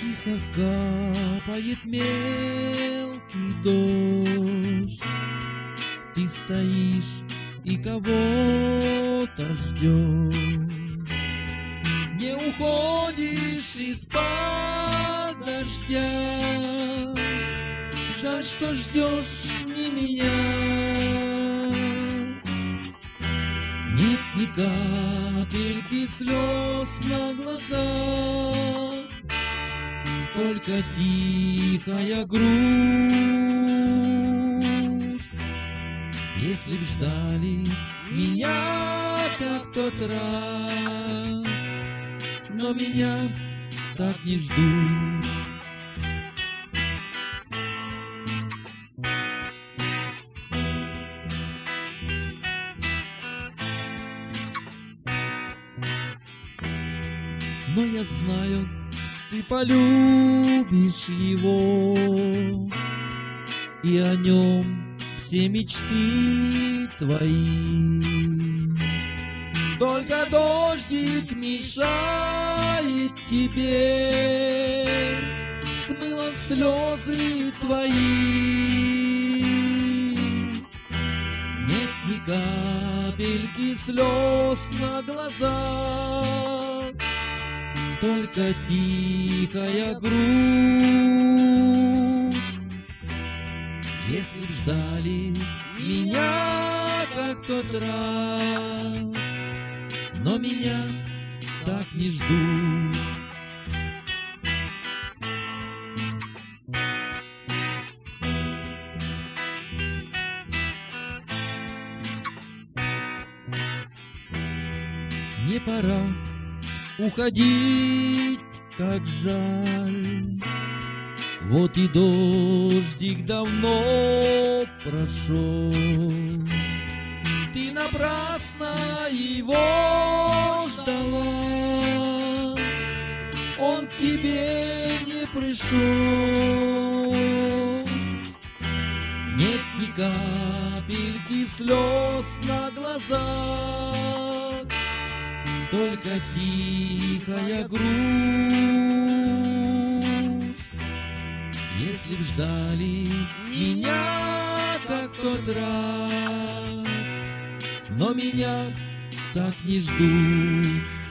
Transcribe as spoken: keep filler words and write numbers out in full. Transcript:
Тихо капает мелкий дождь, ты стоишь и кого-то ждешь. Не уходишь из-под дождя, жаль, что ждешь не меня. Нет ни капельки слез на глазах, только тихая грусть. Если б ждали меня, как в тот раз, но меня так не ждут. Но я знаю, ты полюбишь его, и о нем все мечты твои. Только дождик мешает тебе, смыло слезы твои. Нет ни капельки слез на глазах, только тихая грусть. Если б ждали меня, как в тот раз, но меня так не ждут. Не пора уходить, как жаль, вот и дождик давно прошел. Ты напрасно его ждала, он к тебе не пришел. Нет ни капельки слез на глазах, только тихая грусть. Если б ждали меня, как в тот раз, но меня так не ждут.